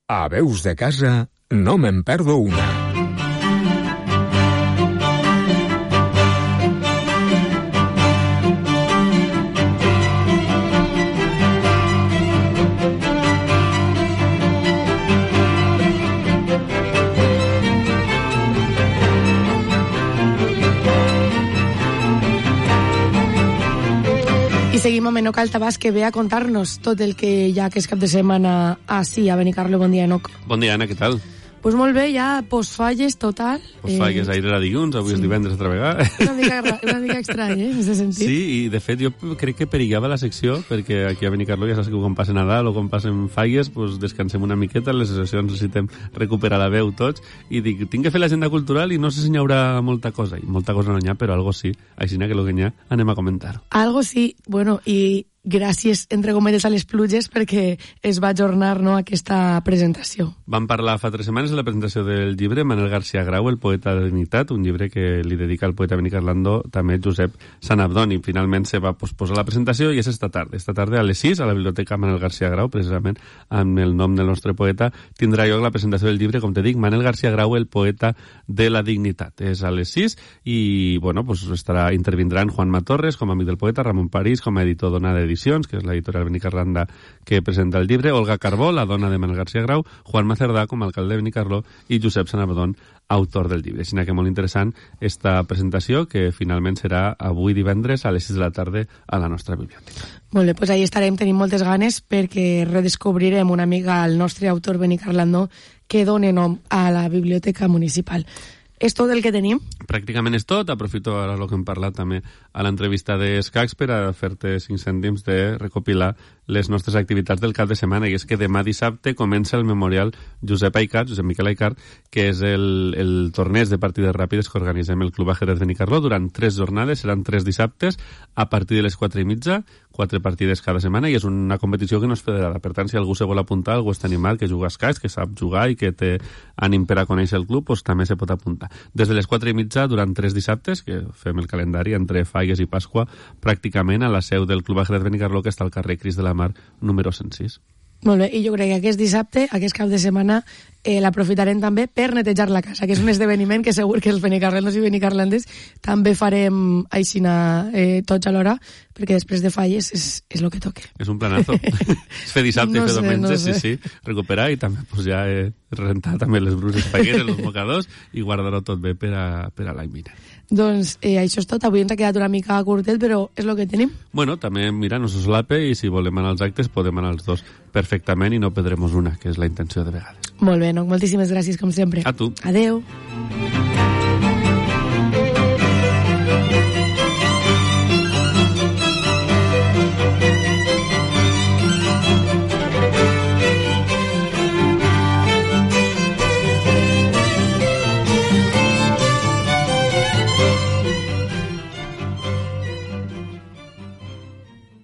A Veus de Casa, no me'n perdo una. I seguim amb Enoc Altabàs, que ve a contar-nos tot el que hi ha aquest cap de setmana així a Benicarló. Bon dia, Enoc. Bon dia, Anna, què tal? Pues molt bé, ja postfalles total. Postfalles, ahir era dilluns, avui és divendres altra vegada. Una mica estrany, en aquest sentit. Sí, i de fet jo crec que perillava la secció, perquè aquí a Benicarló ja saps que quan passa Nadal o quan passen falles, pues descansem una miqueta, les sessions necessitem recuperar la veu tots, i dic, tinc que fer l'agenda cultural i no sé si n'hi haurà molta cosa, i molta cosa no n'hi ha, però algo sí, així que el que n'hi ha anem a comentar. Algo sí, bueno, i gràcies, entre cometes, a les pluges perquè es va ajornar, no, aquesta presentació. Vam parlar fa 3 setmanes de la presentació del llibre Manel García Grau, El poeta de dignitat, un llibre que li dedica al poeta benicarlandó també Josep Sanabdon, i finalment se va posposar la presentació i és esta tarda a les 6 a la Biblioteca Manel García Grau, precisament amb el nom del nostre poeta, tindrà lloc la presentació del llibre, com te dic, Manel García Grau, El poeta de la dignitat. És a les 6 i, bueno, pues intervindran Juanma Torres com a amic del poeta, Ramon París com a editor d'Onada Edicions, que és l'editorial Benicarlanda que presenta el llibre, Olga Carbó, la dona de Manel García Grau, Juanma Cerdà com a alcalde de Benicarló i Josep Sanabdon, autor del llibre. Així que molt interessant esta presentació, que finalment serà avui divendres a les 6 de la tarda a la nostra biblioteca. Molt bé, doncs ahí estarem, tenim moltes ganes perquè redescobrirem una mica el nostre autor benicarlandó que dona nom a la biblioteca municipal. És tot el que tenim? Pràcticament és tot. Aprofito ara el que hem parlat també a l'entrevista d'Escacs per a fer-te 5 cèntims de recopilar les nostres activitats del cap de setmana, i és que demà dissabte comença el memorial Josep Miquel Aicart, que és el torneig de partides ràpides que organitzem el Club Ajedrez Benicarló durant 3 jornades, seran 3 dissabtes a partir de les 4:30, 4 partides cada setmana, i és una competició que no és federada. Per tant, si algú se vol apuntar, algú està animat, que juga a escacs, que sap jugar i que té ànim per a conèixer el club, doncs també se pot apuntar. Des de les 4:30 durant 3 dissabtes, que fem el calendari entre Falles i Pasqua, pràcticament a la seu del Club Ajedrez Benicarló, que està al carrer Cris de la Mar, número 106. Molt bé, i jo crec que aquest dissabte, aquest cap de setmana, l'aprofitarem també per netejar la casa, que és un esdeveniment que segur que els benicarlandos i benicarlandes també farem aixina tots alhora, perquè després de falles és el que toca. És un planazo. És fer dissabte i fer diumenge, sí, recuperar, i també pues, ja rentar també les bruses pagueres, els mocadors, i guardar-ho tot bé per a l'any vinent. Doncs això és tot. Avui ens ha quedat una mica curtet, però és el que tenim. Bueno, també, mira, no se solape, i si volem anar als actes podem anar als dos perfectament i no perdrem una, que és la intenció de vegades. Molt bé, Enoc, moltíssimes gràcies, com sempre. A tu. Adeu.